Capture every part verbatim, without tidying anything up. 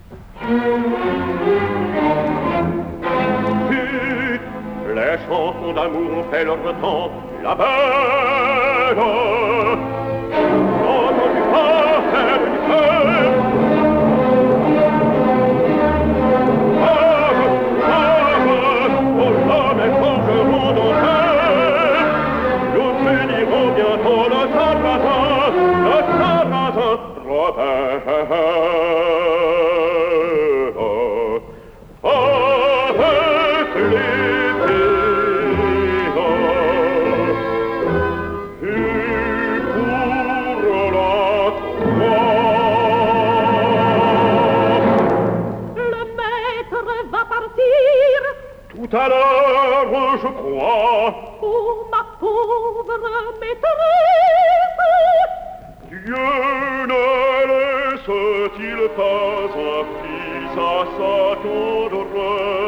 Puis, les chansons d'amour ont fait leur temps, la belle, quand on lui parle du cœur, bientôt le sarrasin, le sarrasin, Robin. Avec les pieds, et pour la croix. Le maître va partir. Tout à l'heure, je crois. Oh, ma pauvre maîtresse, Dieu ne laisse-t-il pas un fils à sa tendresse?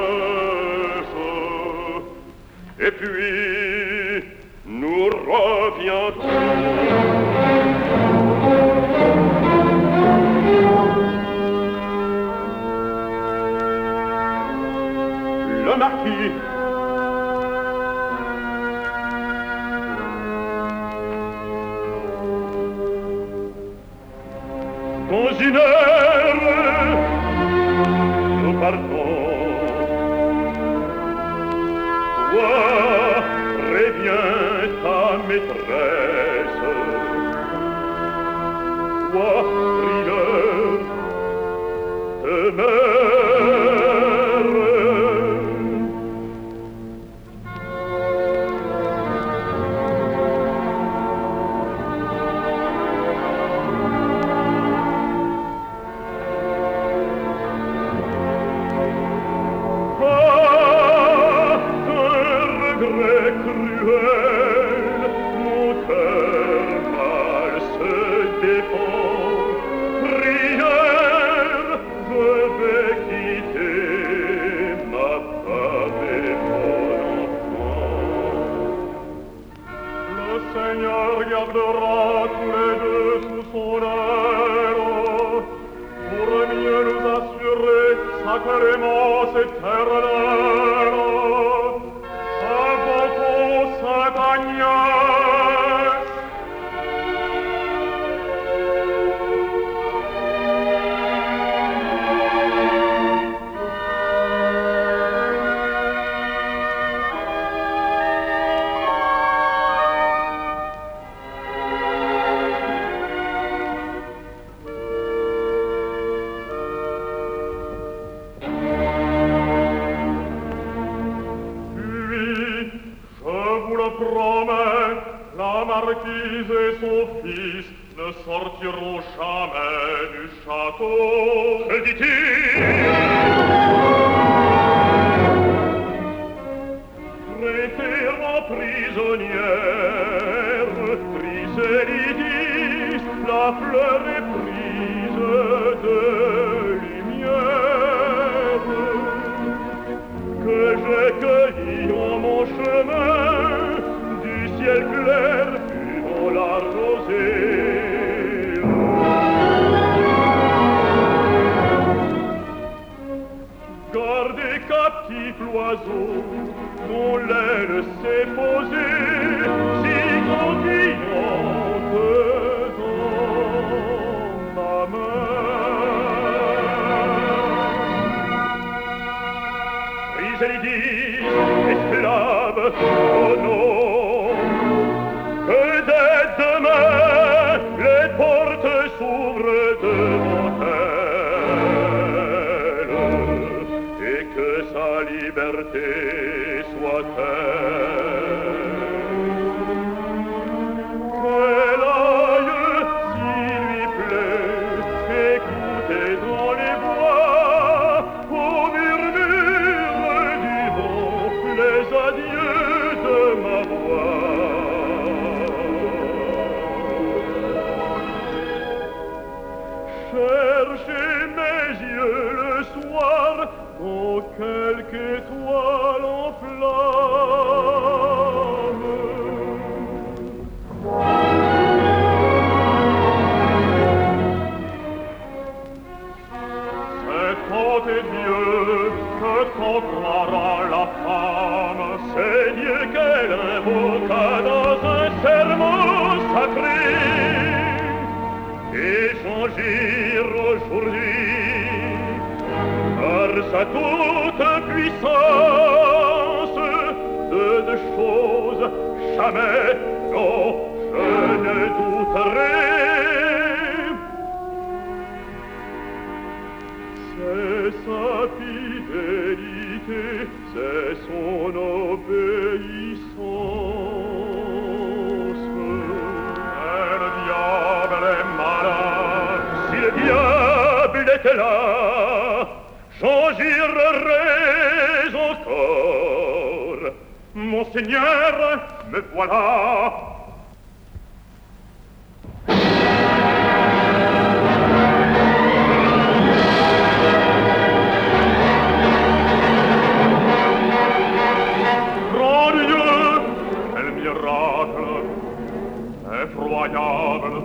Et puis, nous reviendrons. Le marquis dans une heure, nous partons. Toi, préviens ta maîtresse. Toi, prieur de mère. Sacrement éternel, invoquons Sainte Agnès. Promets, la marquise et son fils ne sortiront jamais du château. Que dit-il? Traiter en prisonnière Chrysélidis, la fleur éprise de lumière que j'ai cueillie en mon chemin ciel clair dans la rosée. Gardez captif l'oiseau dont l'aile s'est posée si grandillante dans ma main. Chrysélidis, esclave, oh non, que dès demain les portes s'ouvrent devant elle et que sa liberté soit telle qu'elle aille, s'il lui plaît, écouter dans les bois au murmure du vent les adieux de ma voix. Cherchez mes yeux le soir dans quelque étoile en flamme. Tant est Dieu que quand croira la femme, c'est Dieu qu'elle invoqua dans un serment sacré. Et j'en aujourd'hui par sa toute puissance de deux choses jamais dont je ne douterai. C'est sa fidélité, c'est son obéissance. Mais le diable est malin, si le diable était là, j'en jurerais encore. Mon Seigneur, me voilà. Effroyable.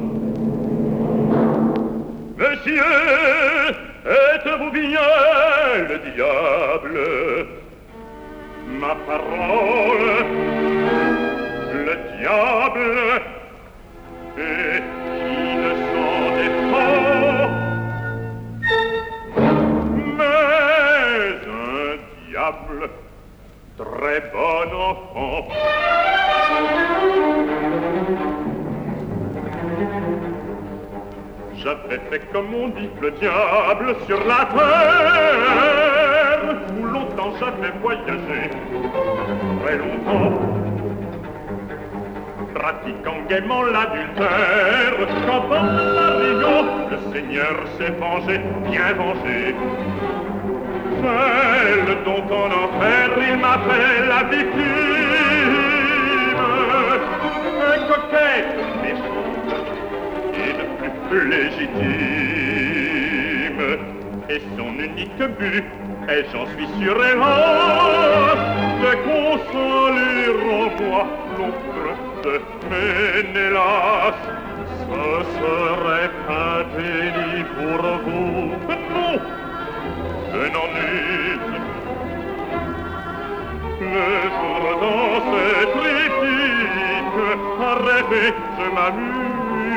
Monsieur, êtes-vous bien le diable? Ma parole, le diable, et qui ne s'en défend? Mais un diable, très bon enfant. J'avais fait comme on dit le diable sur la terre, où longtemps j'avais voyagé, très longtemps, pratiquant gaiement l'adultère, quand dans Marion, le Seigneur s'est vengé, bien vengé. Celle dont en enfer il m'a fait la victime, un coquette méchante et de plus légitime. Et son unique but, et j'en suis sûr hélas, c'est qu'on s'en les renvoie l'ombre de Ménélas. Ce serait impéni pour vous. Non, je n'en use. Le jour dans cette triptyque, à rêver, je m'amuse.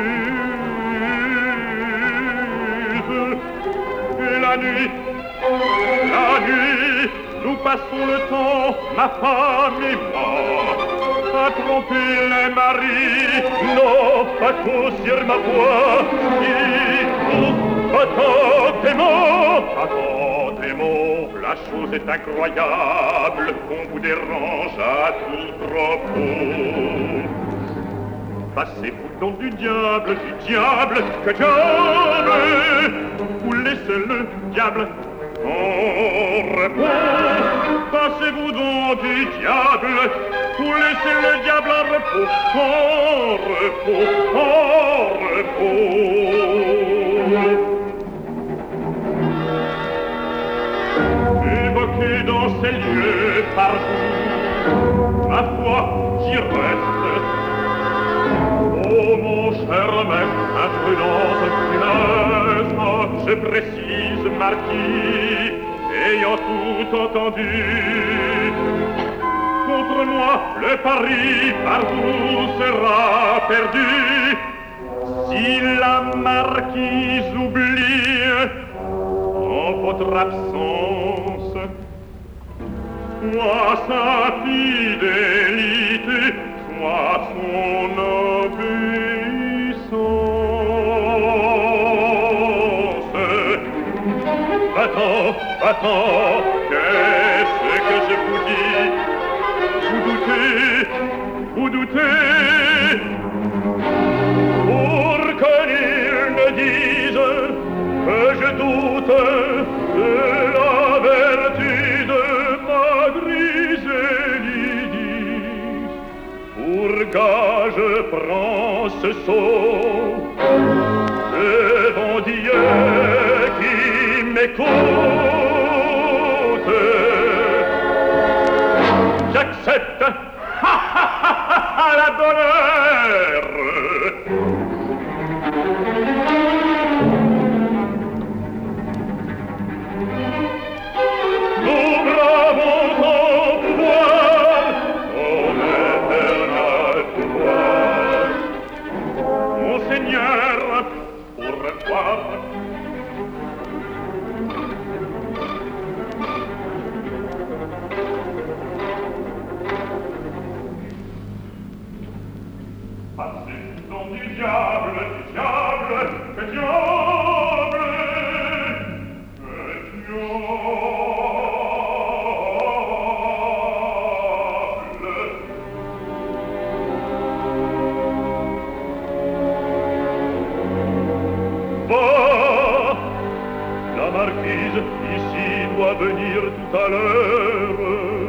Et la nuit, la nuit, nous passons le temps, ma femme et moi, à tromper les maris. Non, pas tous sur ma voix, si nous, attendez-moi, attendez-moi, la chose est incroyable, qu'on vous dérange à tout propos. Passez-vous donc du diable, du diable, que diable, vous laissez le diable en repos. Passez-vous donc du diable, vous laissez le diable en repos, en repos, en repos. Évoqué dans ces lieux par vous, ma foi, j'y reste. Oh mon cher maître, imprudence funeste, je précise, marquis, ayant tout entendu. Contre moi, le pari par vous sera perdu. Si la marquise oublie en votre absence soit sa fidélité, soit son obéissance. Va-t'en, va-t'en, qu'est-ce que je vous dis? Vous doutez, vous doutez, pour que nul ne dise que je doute de la vertu de ma Griselidis. Pour gage prends ce sceau devant Dieu qui m'écoute. J'accepte à la bonne heure. doit venir tout à l'heure.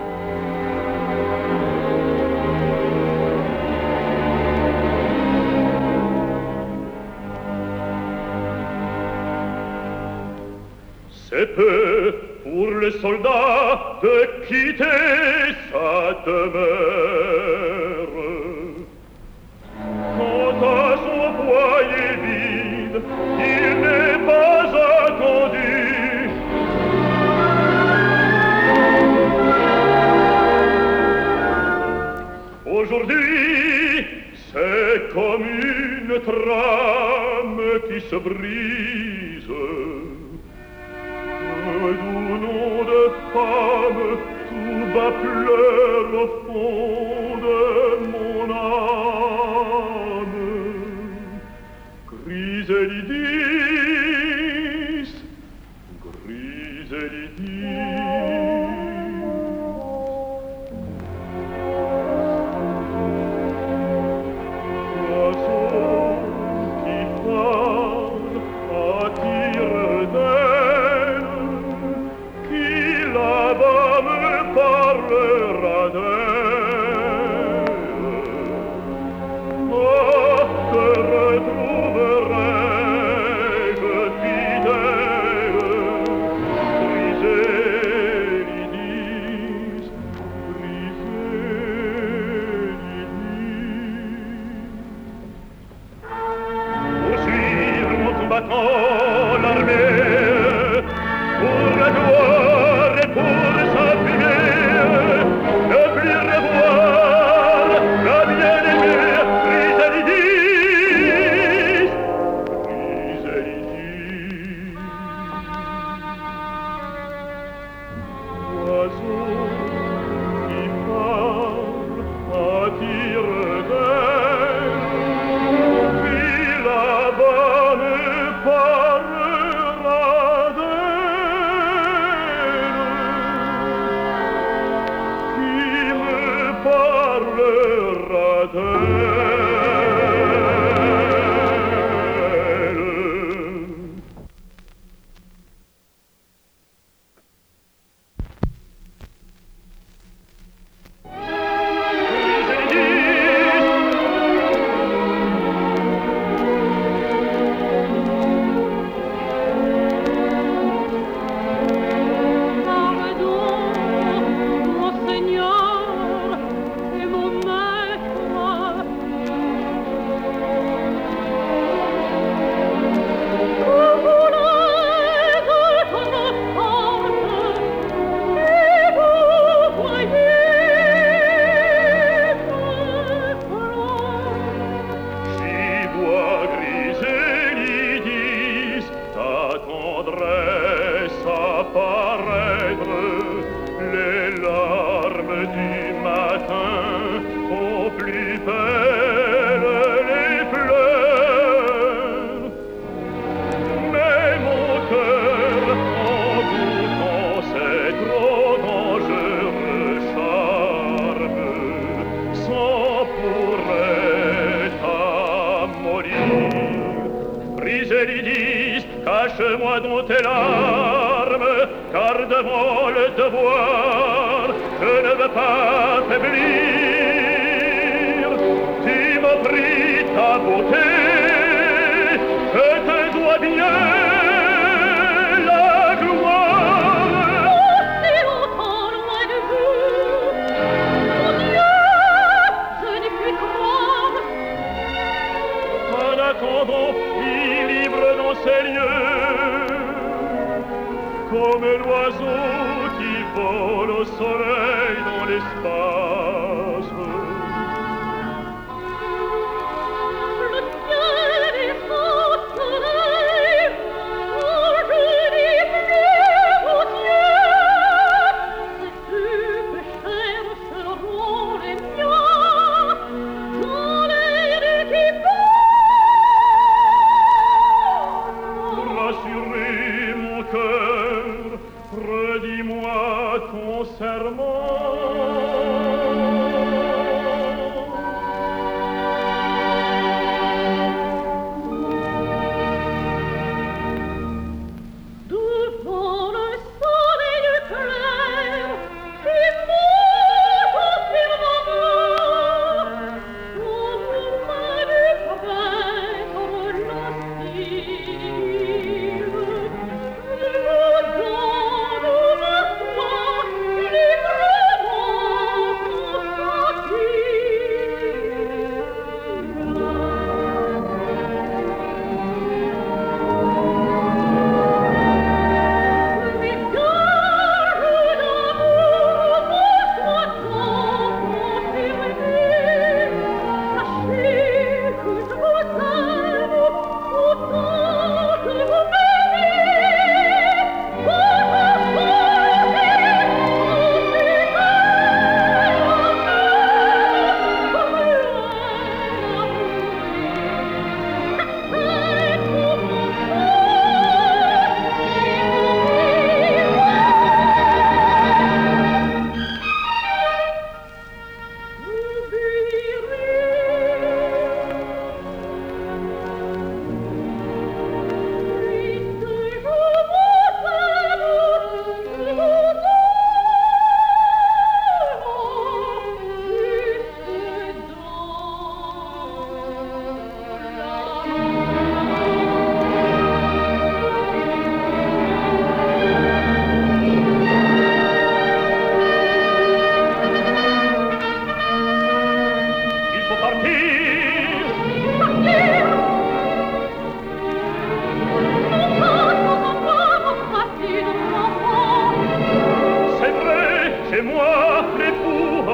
C'est peu pour le soldat de quitter sa demeure. Quant à son foyer vide, il n'est pas attendu. Aujourd'hui, c'est comme une trame qui se brise. Doux nom de femme, tout bas pleure au fond de mon âme. Griselidis, Griselidis. Oiseau qui parle, attire d'elle, qui là-bas me parlera d'elle. Oh, te retrouverai-je fidèle, Griselidis, Griselidis. Poursuivre mon combattant l'armée, pour la gloire et pour sa fumée, ne plus revoir la bien-aimée Griselidis, Griselidis. Oiseau qui parle, attire d'elle, qui là-bas me parlera d'elle, qui me parlera d'elle. Pardon, mon Seigneur et mon maître. Vous voulez être forte et vous voyez me J'y vois Griselidis, ta tendresse apparaître, les larmes du matin au plus belles les fleurs. Mais mon cœur, en goûtant ces trop dangereux charmes, s'en pourrait amollir. Griselidis, cache-moi donc tes larmes, car devant le devoir, je ne veux pas faiblir. Tu m'offris ta beauté, je te dois bien la gloire. Si longtemps loin de vous, mon Dieu, je n'y puis croire. En attendant, il libre dans ces lieux, comme l'oiseau qui vole au soleil dans l'espace. Le ciel est sans soleil, quand je n'ai plus vos yeux. Ces plus pécheurs seront les miens, dans les rues qui passent. Rassurer mon cœur, redis-moi ton serment. Devant le soleil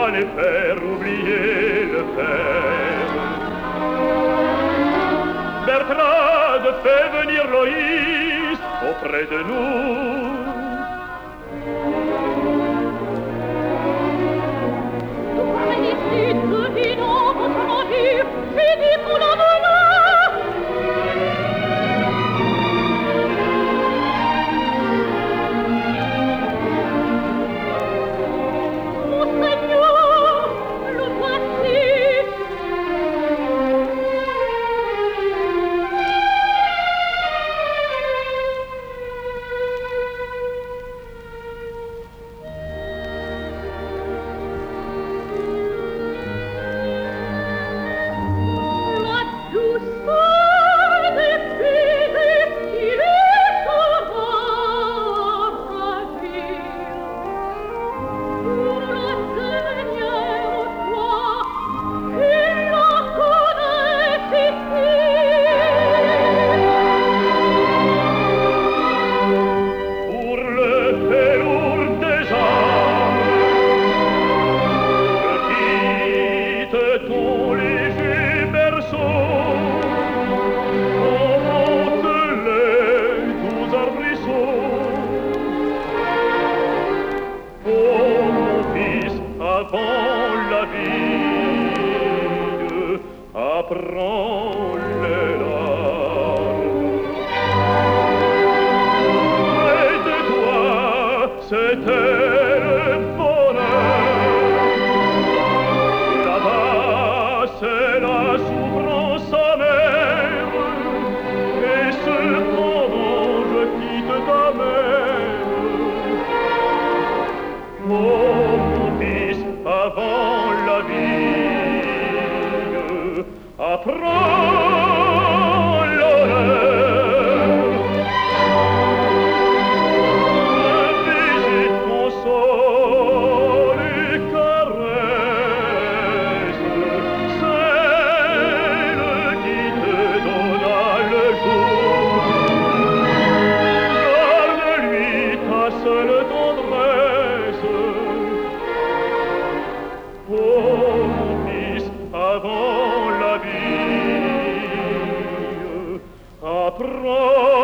les faire oublier le père. Bertrade fait venir Loïs auprès de nous. Apprends les larmes. Près de toi, c'était le bonheur. Là-bas, c'est la souffrance amère. Et cependant, je quitte ta mère. Oh, mon fils, avant la vie, apprends l'honneur. Visite mon sol et caresse celle qui te donna le jour. Garde-lui ta seule tendresse. Oh, mon fils, avant la vie, apprends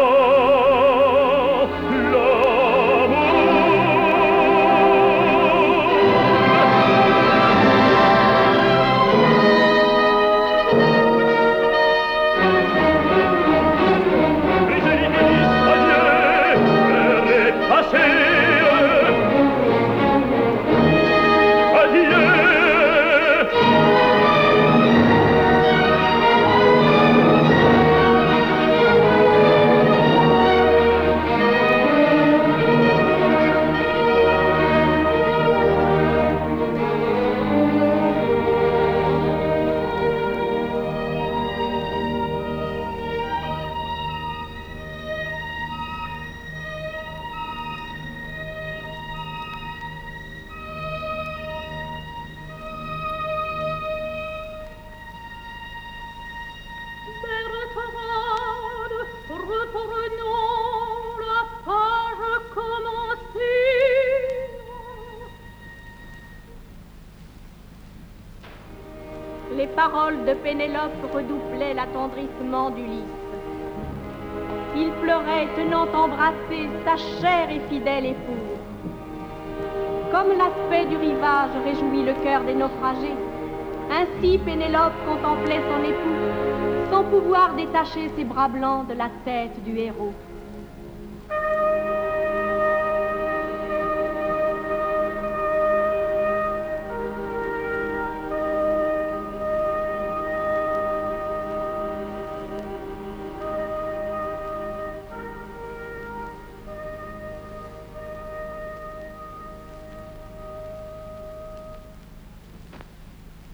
Les paroles de Pénélope redouplaient l'attendrissement d'Ulysse. Il pleurait, tenant embrassé sa chère et fidèle épouse. Comme l'aspect du rivage réjouit le cœur des naufragés, ainsi Pénélope contemplait son époux, sans pouvoir détacher ses bras blancs de la tête du héros.